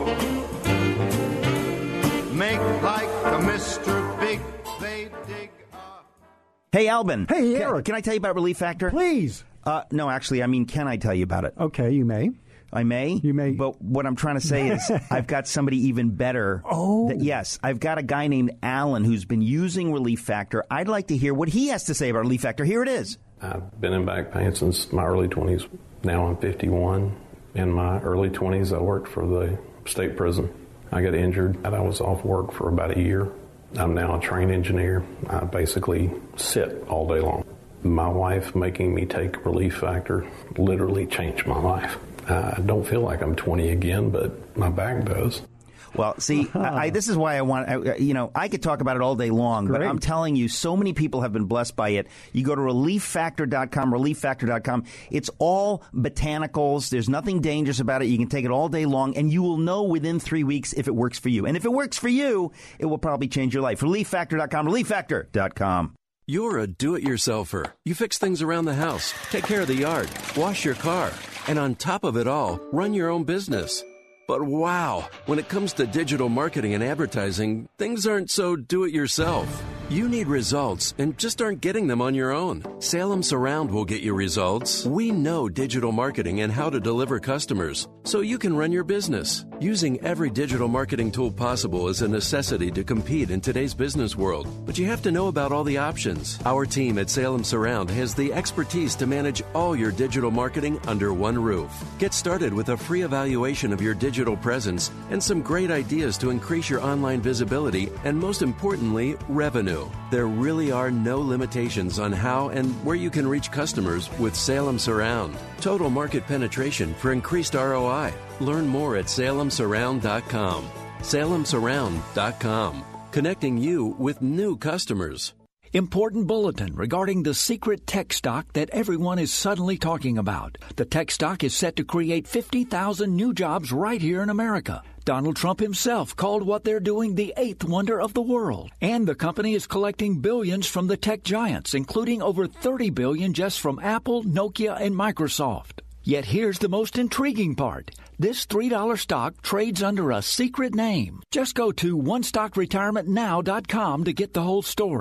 Make like a Mister Big, they dig up. Hey, Albin. Hey, can, Eric. Can I tell you about Relief Factor? Please. Uh, no, actually, I mean, can I tell you about it? Okay, you may. I may? You may. But what I'm trying to say is I've got somebody even better. Oh. That, yes, I've got a guy named Alan who's been using Relief Factor. I'd like to hear what he has to say about Relief Factor. Here it is. I've been in back pain since my early twenties. Now I'm fifty-one. In my early twenties, I worked for the state prison. I got injured and I was off work for about a year. I'm now a trained engineer. I basically sit all day long. My wife making me take Relief Factor literally changed my life. I don't feel like I'm twenty again, but my back does. Well, see, I, I, this is why I want, I, you know, I could talk about it all day long, Great. But I'm telling you, so many people have been blessed by it. You go to relief factor dot com, relief factor dot com. It's all botanicals. There's nothing dangerous about it. You can take it all day long, and you will know within three weeks if it works for you. And if it works for you, it will probably change your life. relief factor dot com, relief factor dot com. You're a do-it-yourselfer. You fix things around the house, take care of the yard, wash your car, and on top of it all, run your own business. But wow, when it comes to digital marketing and advertising, things aren't so do-it-yourself. You need results and just aren't getting them on your own. Salem Surround will get you results. We know digital marketing and how to deliver customers, so you can run your business. Using every digital marketing tool possible is a necessity to compete in today's business world, but you have to know about all the options. Our team at Salem Surround has the expertise to manage all your digital marketing under one roof. Get started with a free evaluation of your digital presence and some great ideas to increase your online visibility and, most importantly, revenue. There really are no limitations on how and where you can reach customers with Salem Surround. Total market penetration for increased R O I. Learn more at salem surround dot com. salem surround dot com. Connecting you with new customers. Important bulletin regarding the secret tech stock that everyone is suddenly talking about. The tech stock is set to create fifty thousand new jobs right here in America. Donald Trump himself called what they're doing the eighth wonder of the world. And the company is collecting billions from the tech giants, including over thirty billion dollars just from Apple, Nokia, and Microsoft. Yet here's the most intriguing part. This three dollar stock trades under a secret name. Just go to one stock retirement now dot com to get the whole story.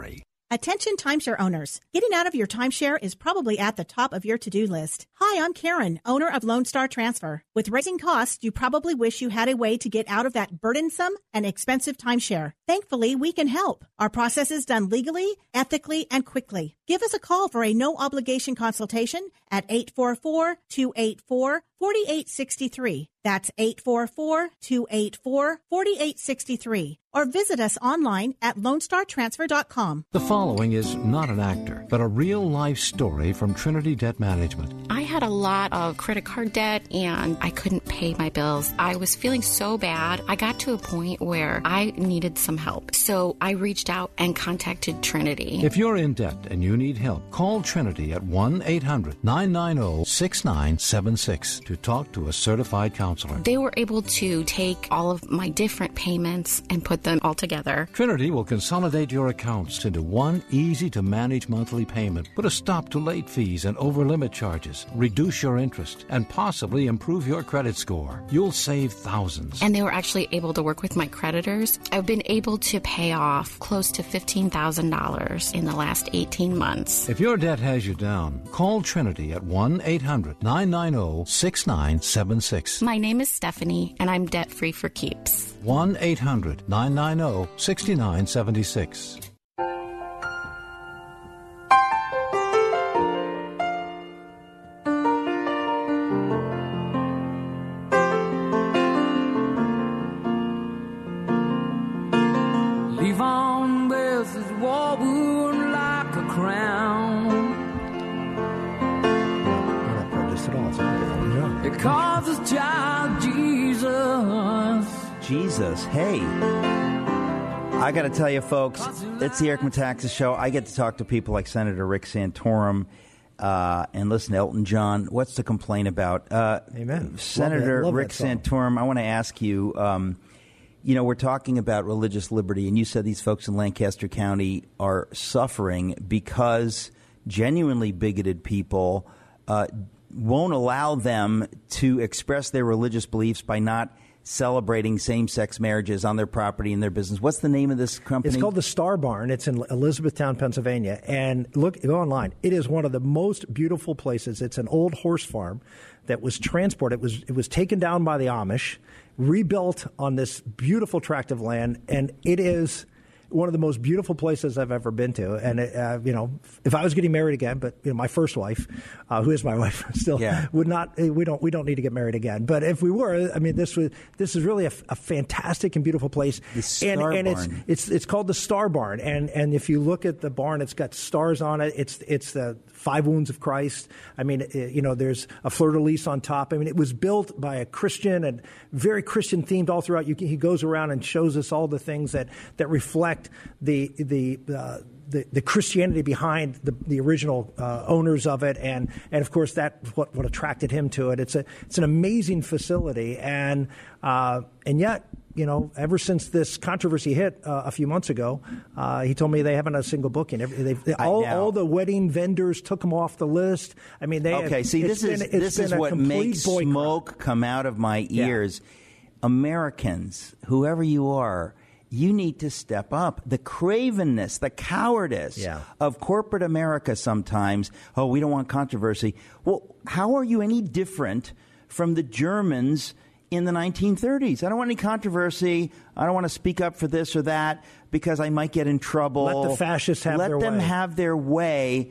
Attention timeshare owners. Getting out of your timeshare is probably at the top of your to-do list. Hi, I'm Karen, owner of Lone Star Transfer. With raising costs, you probably wish you had a way to get out of that burdensome and expensive timeshare. Thankfully, we can help. Our process is done legally, ethically, and quickly. Give us a call for a no-obligation consultation at eight four four, two eight four, four eight six three. That's eight four four, two eight four, four eight six three. Or visit us online at lone star transfer dot com. The following is not an actor, but a real-life story from Trinity Debt Management. I had a lot of credit card debt, and I couldn't pay my bills. I was feeling so bad. I got to a point where I needed some help. So I reached out and contacted Trinity. If you're in debt and you need help, call Trinity at one eight hundred, nine nine zero, six nine seven six to talk to a certified counselor. They were able to take all of my different payments and put them all together. Trinity will consolidate your accounts into one easy-to-manage monthly payment, put a stop to late fees and over-limit charges, reduce your interest, and possibly improve your credit score. You'll save thousands. And they were actually able to work with my creditors. I've been able to pay off close to fifteen thousand dollars in the last eighteen months. If your debt has you down, call Trinity at one eight hundred, nine nine zero, six nine seven six. My name is Stephanie, and I'm debt-free for keeps. one eight hundred, nine nine zero, six nine seven six. Leave on with his war wound like a crown. We're not prejudiced at all. It's a It calls his child Jesus. Jesus, hey. I got to tell you, folks, it's the Eric Metaxas Show. I get to talk to people like Senator Rick Santorum uh, and listen to Elton John. What's to complain about? Uh, Amen. Senator Love that- love Rick that song. Santorum, I want to ask you, um, you know, we're talking about religious liberty, and you said these folks in Lancaster County are suffering because genuinely bigoted people uh, won't allow them to express their religious beliefs by not celebrating same-sex marriages on their property and their business. What's the name of this company? It's called the Star Barn. It's in Elizabethtown, Pennsylvania. And look, go online. It is one of the most beautiful places. It's an old horse farm that was transported. It was it was taken down by the Amish, rebuilt on this beautiful tract of land, and it is one of the most beautiful places I've ever been to. And, uh, you know, if I was getting married again, but you know, my first wife, uh, who is my wife still, yeah. would not, we don't, we don't need to get married again. But if we were, I mean, this was, this is really a, a fantastic and beautiful place. The Star and, and Barn. it's, it's, it's called the Star Barn. And, and if you look at the barn, it's got stars on it. It's, it's the five wounds of Christ. I mean, it, you know, there's a fleur-de-lis on top. I mean, it was built by a Christian and very Christian themed all throughout. You, he goes around and shows us all the things that, that reflect the the uh, the, the Christianity behind the, the original uh, owners of it, and and of course that's what, what attracted him to it. It's a it's an amazing facility, and uh, and yet, you know, ever since this controversy hit uh, a few months ago, uh, he told me they haven't had a single booking. They've, they, all, all the wedding vendors took them off the list. I mean, they okay. Have, see, this been, is it's this been is a what makes boycott. smoke come out of my Yeah. ears. Americans, whoever you are, you need to step up. The cravenness, the cowardice Yeah. of corporate America sometimes. Oh, we don't want controversy. Well, how are you any different from the Germans in the nineteen thirties? I don't want any controversy. I don't want to speak up for this or that because I might get in trouble. Let the fascists have Let their them way. have their way.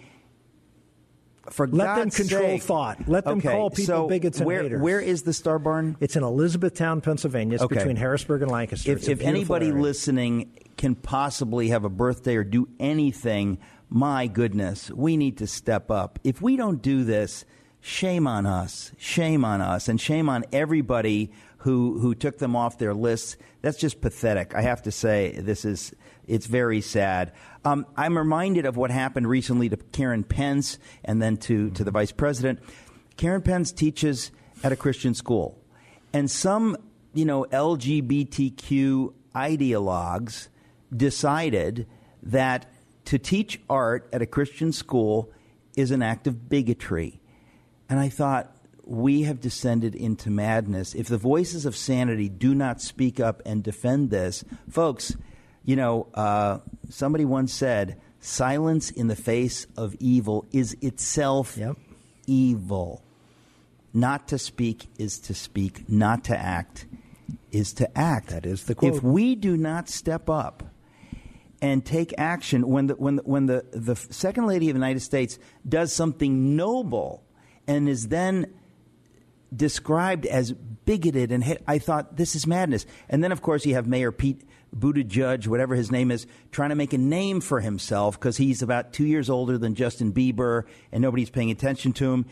For Let them God's control sake. thought. Let them Okay, call people so bigots and where, haters. Where is the Star Barn? It's in Elizabethtown, Pennsylvania. It's Okay. between Harrisburg and Lancaster. If, It's a if beautiful anybody area. listening can possibly have a birthday or do anything, my goodness, we need to step up. If we don't do this, shame on us. Shame on us. And shame on everybody who, who took them off their lists. That's just pathetic. I have to say, this is it's very sad. Um, I'm reminded of what happened recently to Karen Pence and then to, to the vice president. Karen Pence teaches at a Christian school. And some, you know, L G B T Q ideologues decided that to teach art at a Christian school is an act of bigotry. And I thought, we have descended into madness. If the voices of sanity do not speak up and defend this, folks, you know, uh, somebody once said, Silence in the face of evil is itself yep. evil. Not to speak is to speak. Not to act is to act. That is the quote. If we do not step up and take action, when the when the, when the, the Second Lady of the United States does something noble and is then described as bigoted, and hit, I thought, this is madness. And then, of course, you have Mayor Pete Buttigieg, whatever his name is, trying to make a name for himself because he's about two years older than Justin Bieber, and nobody's paying attention to him.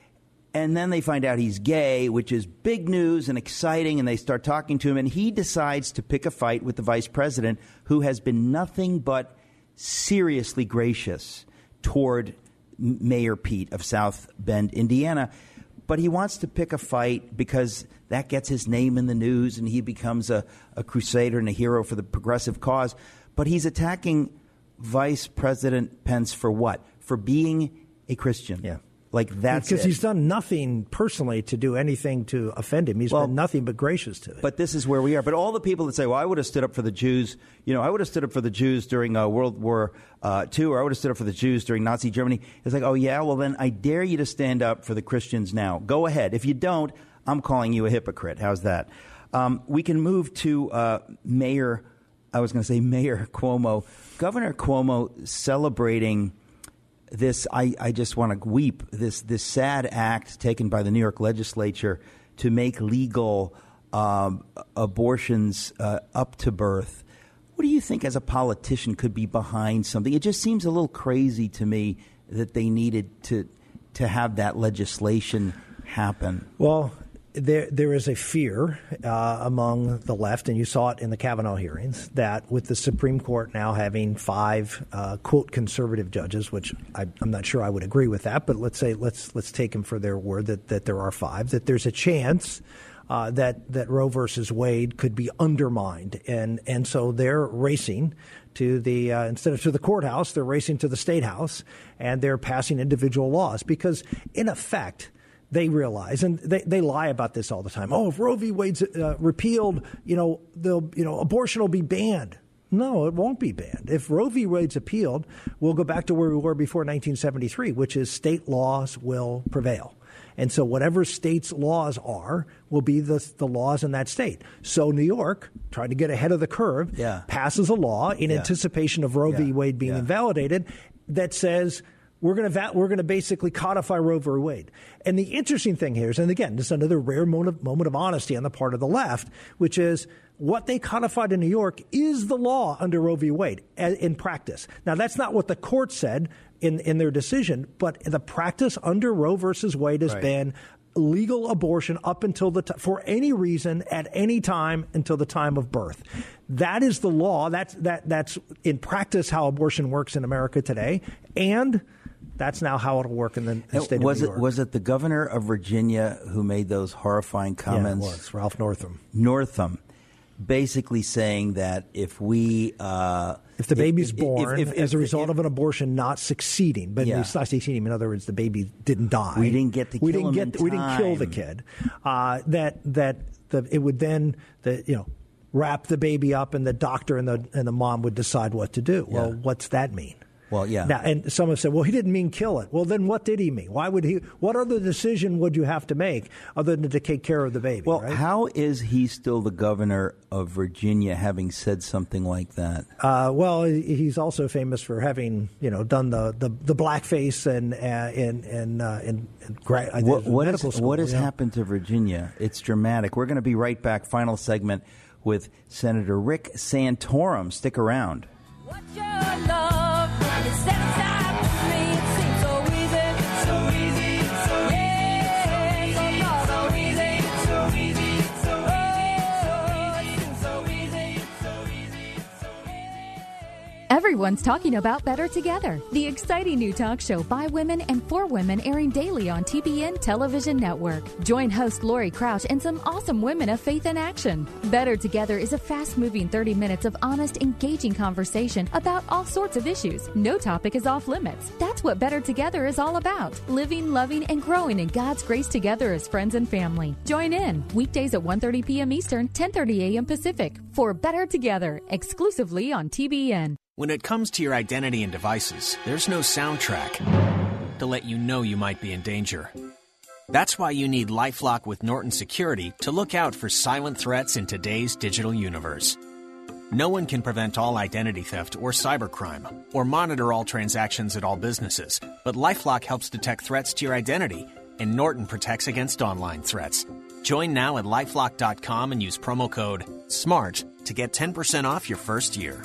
And then they find out he's gay, which is big news and exciting, and they start talking to him, and he decides to pick a fight with the vice president, who has been nothing but seriously gracious toward Mayor Pete of South Bend, Indiana. But he wants to pick a fight because that gets his name in the news, and he becomes a, a crusader and a hero for the progressive cause. But he's attacking Vice President Pence for what? For being a Christian. Yeah. Like that's because it. he's done nothing personally to do anything to offend him. He's well, been nothing but gracious to it. But this is where we are. But all the people that say, well, I would have stood up for the Jews, you know, I would have stood up for the Jews during uh, World War uh, Two, or I would have stood up for the Jews during Nazi Germany. It's like, oh, yeah, well, then I dare you to stand up for the Christians now. Go ahead. If you don't, I'm calling you a hypocrite. How's that? Um, we can move to uh, Mayor, I was going to say Mayor Cuomo. Governor Cuomo celebrating this, I, I just want to weep, this this sad act taken by the New York legislature to make legal um, abortions uh, up to birth. What do you think as a politician could be behind something? It just seems a little crazy to me that they needed to to have that legislation happen. Well, there there is a fear uh, among the left, and you saw it in the Kavanaugh hearings, that with the Supreme Court now having five uh, quote conservative judges, which I, I'm not sure I would agree with that, but let's say let's let's take them for their word that, that there are five, that there's a chance uh, that that Roe versus Wade could be undermined, and and so they're racing to the uh, instead of to the courthouse, they're racing to the State House, and they're passing individual laws because in effect, they realize, and they, they lie about this all the time. Oh, if Roe v. Wade's uh, repealed, you know, they'll, you know, abortion will be banned. No, it won't be banned. If Roe v. Wade's appealed, we'll go back to where we were before nineteen seventy-three, which is state laws will prevail. And so whatever state's laws are will be the, the laws in that state. So New York, trying to get ahead of the curve, yeah. passes a law in yeah. anticipation of Roe yeah. v. Wade being yeah. invalidated that says We're going to we're going to basically codify Roe v. Wade. And the interesting thing here is, and again, this is another rare moment of, moment of honesty on the part of the left, which is what they codified in New York is the law under Roe v. Wade in practice. Now, that's not what the court said in, in their decision, but the practice under Roe versus Wade has right. been legal abortion up until the t- for any reason at any time until the time of birth. That is the law. That's that that's in practice how abortion works in America today, and that's now how it'll work in the, the state was of New York. It, was it the governor of Virginia who made those horrifying comments? Yeah, it was. Ralph Northam. Northam, basically saying that if we... Uh, if the baby's if, born if, if, as if, a result if, of an abortion not succeeding, but yeah. it's not succeeding, in other words, the baby didn't die. We didn't get to we kill didn't him get, in We didn't kill the kid. Uh, that that the, it would then, the you know, wrap the baby up, and the doctor and the and the mom would decide what to do. Yeah. Well, what's that mean? Well, yeah. Now, and some have said, well, he didn't mean kill it. Well, then what did he mean? Why would he? What other decision would you have to make other than to take care of the baby? Well, right? how is he still the governor of Virginia, having said something like that? Uh, well, he's also famous for having, you know, done the, the, the blackface and uh, in in uh, in, in gra- what, what medical is, school. What has yeah. happened to Virginia? It's dramatic. We're going to be right back. Final segment with Senator Rick Santorum. Stick around. What's your love? It's set aside for me. It seems so easy, so easy, so easy. Yeah, so easy, so easy, so easy. Oh, it seems so easy, so easy, so easy. Everyone's talking about Better Together, the exciting new talk show by women and for women airing daily on T B N Television Network. Join host Lori Crouch and some awesome women of faith in action. Better Together is a fast-moving thirty minutes of honest, engaging conversation about all sorts of issues. No topic is off limits. That's what Better Together is all about. Living, loving, and growing in God's grace together as friends and family. Join in weekdays at one thirty p.m. Eastern, ten thirty a.m. Pacific for Better Together, exclusively on T B N. When it comes to your identity and devices, there's no soundtrack to let you know you might be in danger. That's why you need LifeLock with Norton Security to look out for silent threats in today's digital universe. No one can prevent all identity theft or cybercrime, or monitor all transactions at all businesses, but LifeLock helps detect threats to your identity, and Norton protects against online threats. Join now at lifelock dot com and use promo code SMART to get ten percent off your first year.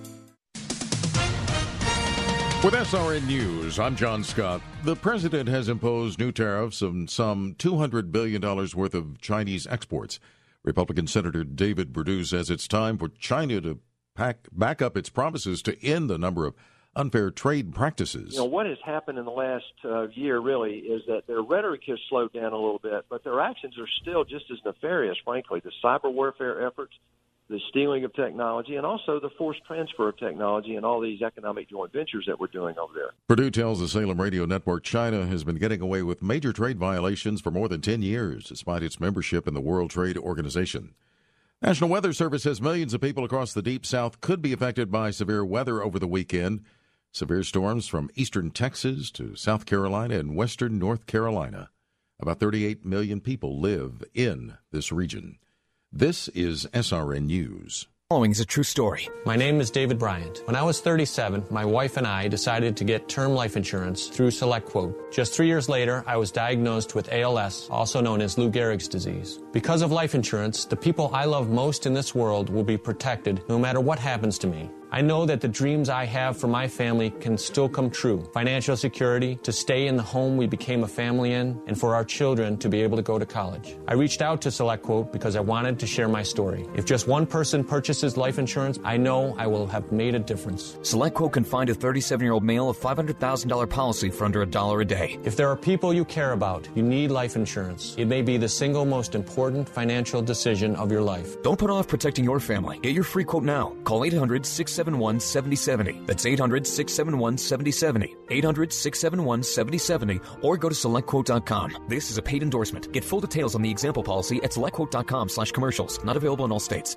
With S R N News, I'm John Scott. The president has imposed new tariffs on some two hundred billion dollars worth of Chinese exports. Republican Senator David Perdue says it's time for China to pack, back up its promises to end the number of unfair trade practices. You know, what has happened in the last uh, year, really, is that their rhetoric has slowed down a little bit, but their actions are still just as nefarious, frankly. The cyber warfare efforts, the stealing of technology, and also the forced transfer of technology and all these economic joint ventures that we're doing over there. Perdue tells the Salem Radio Network China has been getting away with major trade violations for more than ten years, despite its membership in the World Trade Organization. National Weather Service says millions of people across the Deep South could be affected by severe weather over the weekend. Severe storms from eastern Texas to South Carolina and western North Carolina. About thirty-eight million people live in this region. This is S R N News. Following is a true story. My name is David Bryant. When I was thirty-seven, my wife and I decided to get term life insurance through SelectQuote. Just three years later, I was diagnosed with A L S, also known as Lou Gehrig's disease. Because of life insurance, the people I love most in this world will be protected no matter what happens to me. I know that the dreams I have for my family can still come true. Financial security, to stay in the home we became a family in, and for our children to be able to go to college. I reached out to SelectQuote because I wanted to share my story. If just one person purchases life insurance, I know I will have made a difference. SelectQuote can find a thirty-seven-year-old male a five hundred thousand dollars policy for under a dollar a day. If there are people you care about, you need life insurance. It may be the single most important financial decision of your life. Don't put off protecting your family. Get your free quote now. Call eight hundred, six seven one, seven oh seven oh. That's eight hundred, six seven one, seven oh seven oh. eight hundred, six seven one, seven oh seven oh or go to select quote dot com. This is a paid endorsement. Get full details on the example policy at select quote dot com slash commercials. Not available in all states.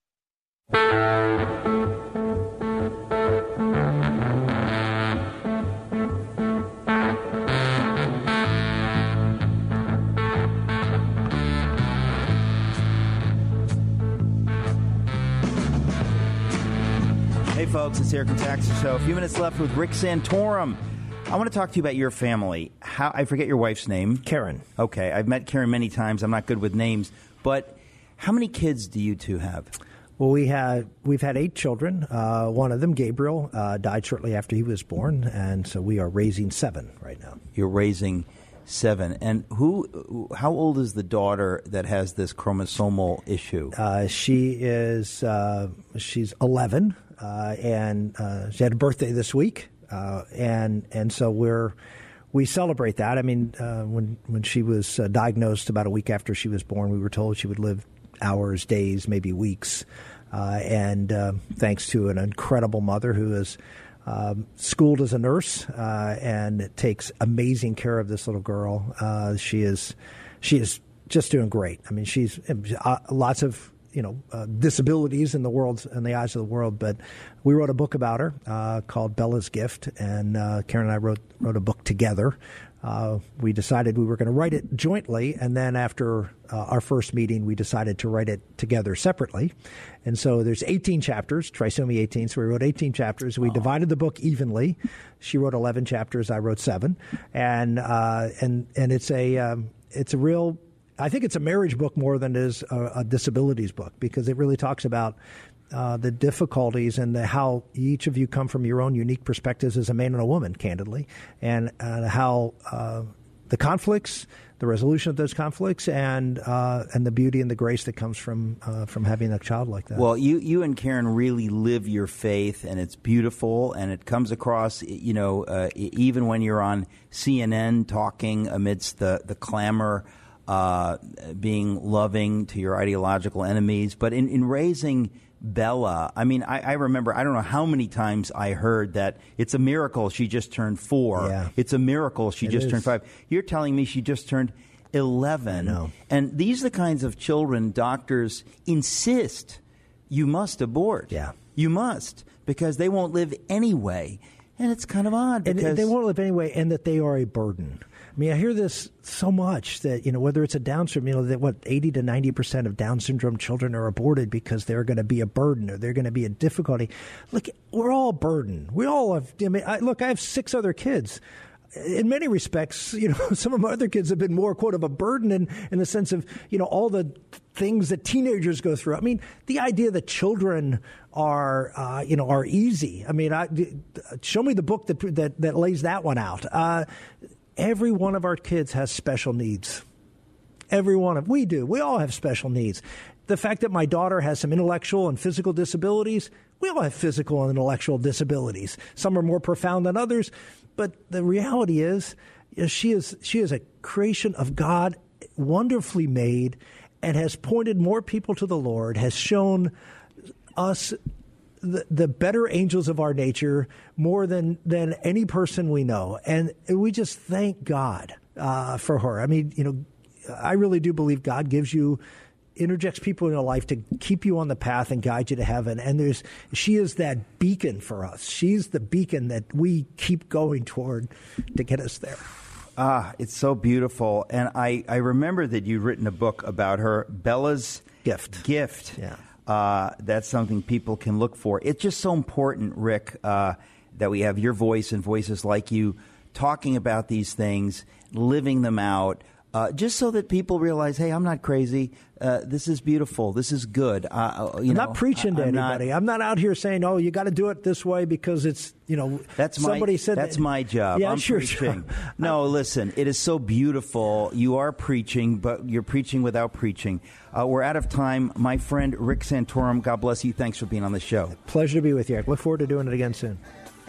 Hey folks, it's Eric and Taxi Show. A few minutes left with Rick Santorum. I want to talk to you about your family. How I forget your wife's name. Karen. Okay, I've met Karen many times. I'm not good with names, but how many kids do you two have? Well, we had we've had eight children. Uh, one of them, Gabriel, uh, died shortly after he was born, and so we are raising seven right now. You're raising seven, and who? How old is the daughter that has this chromosomal issue? Uh, she is uh, she's eleven, uh, and uh, she had a birthday this week, uh, and and so we're. We celebrate that. I mean, uh, when when she was uh, diagnosed about a week after she was born, we were told she would live hours, days, maybe weeks. Uh, and uh, thanks to an incredible mother who is um, schooled as a nurse uh, and takes amazing care of this little girl, uh, she is she is just doing great. I mean, she's uh, lots of you know uh, disabilities in the world, in the eyes of the world, but we wrote a book about her uh, called Bella's Gift, and uh, Karen and I wrote wrote a book together. Uh, we decided we were going to write it jointly, and then after uh, our first meeting, we decided to write it together separately. And so there's eighteen chapters, trisomy eighteen, so we wrote eighteen chapters. We oh. divided the book evenly. She wrote eleven chapters, I wrote seven. And uh, and and it's a um, it's a real, I think it's a marriage book more than it is a, a disabilities book, because it really talks about Uh, the difficulties and the, how each of you come from your own unique perspectives as a man and a woman, candidly, and uh, how uh, the conflicts, the resolution of those conflicts, and uh, and the beauty and the grace that comes from uh, from having a child like that. Well, you you and Karen really live your faith, and it's beautiful, and it comes across, you know, uh, even when you're on C N N talking amidst the the clamor, uh, being loving to your ideological enemies, but in, in raising Bella, I mean, I, I remember, I don't know how many times I heard that it's a miracle she just turned four. Yeah. It's a miracle she It just is. turned five. You're telling me she just turned eleven. I know. And these are the kinds of children doctors insist you must abort. Yeah. You must. because they won't live anyway. And it's kind of odd. And because they won't live anyway, and that they are a burden. I mean, I hear this so much that, you know, whether it's a Down syndrome, you know, that what, eighty to ninety percent of Down syndrome children are aborted because they're going to be a burden or they're going to be a difficulty. Look, we're all a burden. We all have, I mean, I, look, I have six other kids. In many respects, you know, some of my other kids have been more, quote, of a burden in, in the sense of, you know, all the things that teenagers go through. I mean, the idea that children are, uh, you know, are easy. I mean, I, show me the book that that, that lays that one out. Uh, every one of our kids has special needs. Every one of we do. We all have special needs. The fact that my daughter has some intellectual and physical disabilities, we all have physical and intellectual disabilities. Some are more profound than others. But the reality is, you know, she is she is a creation of God, wonderfully made, and has pointed more people to the Lord, has shown us the, the better angels of our nature more than, than any person we know. And we just thank God uh, for her. I mean, you know, I really do believe God gives you interjects people in your life to keep you on the path and guide you to heaven. And there's, she is that beacon for us. She's the beacon that we keep going toward to get us there. Ah, it's so beautiful. And I, I remember that you'd written a book about her, Bella's Gift. Gift. Yeah. Uh, that's something people can look for. It's just so important, Rick, uh, that we have your voice and voices like you talking about these things, living them out. Uh, just so that people realize, hey, I'm not crazy. Uh, this is beautiful. This is good. Uh, you I'm know, not preaching to I, I'm anybody. Not, I'm not out here saying, oh, you got to do it this way because it's, you know, that's somebody my, said that's that. my job. Yeah, I'm sure, preaching. sure. No, listen, it is so beautiful. You are preaching, but you're preaching without preaching. Uh, we're out of time. My friend Rick Santorum, God bless you. Thanks for being on the show. Pleasure to be with you. I look forward to doing it again soon.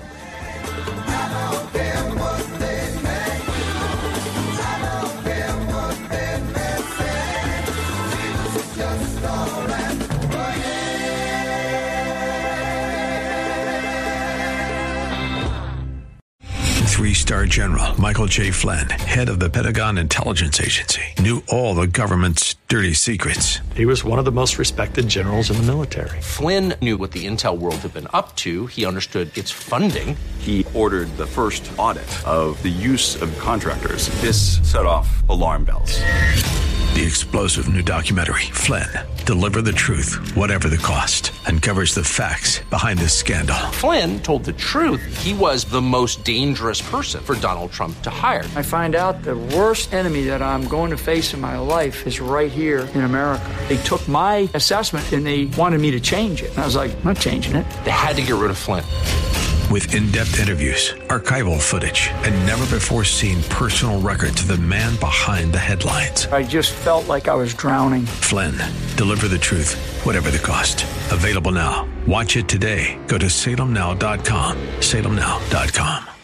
Three-star General Michael J. Flynn, head of the Pentagon Intelligence Agency, knew all the government's dirty secrets. He was one of the most respected generals in the military. Flynn knew what the intel world had been up to. He understood its funding. He ordered the first audit of the use of contractors. This set off alarm bells. The explosive new documentary, Flynn, Deliver the Truth, Whatever the Cost, uncovers the facts behind this scandal. Flynn told the truth. He was the most dangerous person for Donald Trump to hire. I find out the worst enemy that I'm going to face in my life is right here in America. They took my assessment and they wanted me to change it. And I was like, I'm not changing it. They had to get rid of Flynn. With in-depth interviews, archival footage, and never-before-seen personal records of the man behind the headlines. I just felt like I was drowning. Flynn, Deliver the Truth, Whatever the Cost. Available now. Watch it today. Go to salem now dot com. salem now dot com.